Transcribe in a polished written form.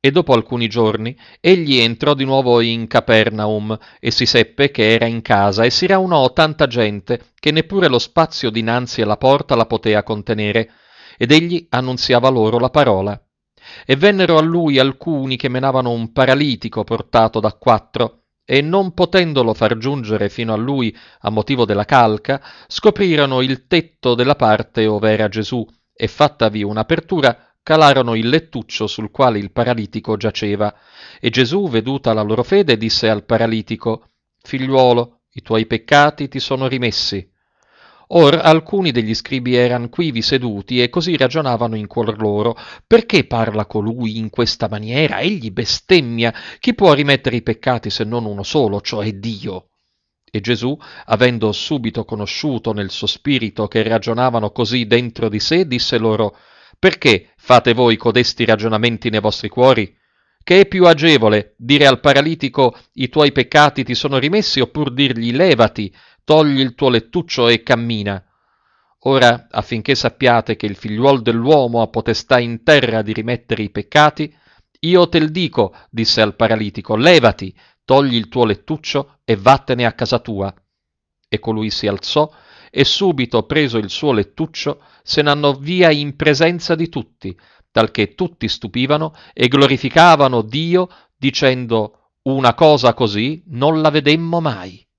E dopo alcuni giorni egli entrò di nuovo in Capernaum e si seppe che era in casa e si raunò tanta gente che neppure lo spazio dinanzi alla porta la potea contenere, ed egli annunziava loro la parola. E vennero a lui alcuni che menavano un paralitico portato da quattro, e non potendolo far giungere fino a lui a motivo della calca, scoprirono il tetto della parte ove era Gesù, e fattavi un'apertura, calarono il lettuccio sul quale il paralitico giaceva. E Gesù, veduta la loro fede, disse al paralitico: Figliuolo, i tuoi peccati ti sono rimessi. Or alcuni degli scribi eran quivi seduti e così ragionavano in cuor loro: perché parla colui in questa maniera? Egli bestemmia. Chi può rimettere i peccati se non uno solo, cioè Dio? E Gesù, avendo subito conosciuto nel suo spirito che ragionavano così dentro di sé, disse loro: perché fate voi codesti ragionamenti nei vostri cuori? Che è più agevole dire al paralitico i tuoi peccati ti sono rimessi, oppur dirgli levati, togli il tuo lettuccio e cammina? Ora, affinché sappiate che il figliuol dell'uomo ha potestà in terra di rimettere i peccati, io te l dico, disse al paralitico, levati, togli il tuo lettuccio e vattene a casa tua. E colui si alzò e subito preso il suo lettuccio se n'andò via in presenza di tutti, talché tutti stupivano e glorificavano Dio dicendo una cosa così non la vedemmo mai.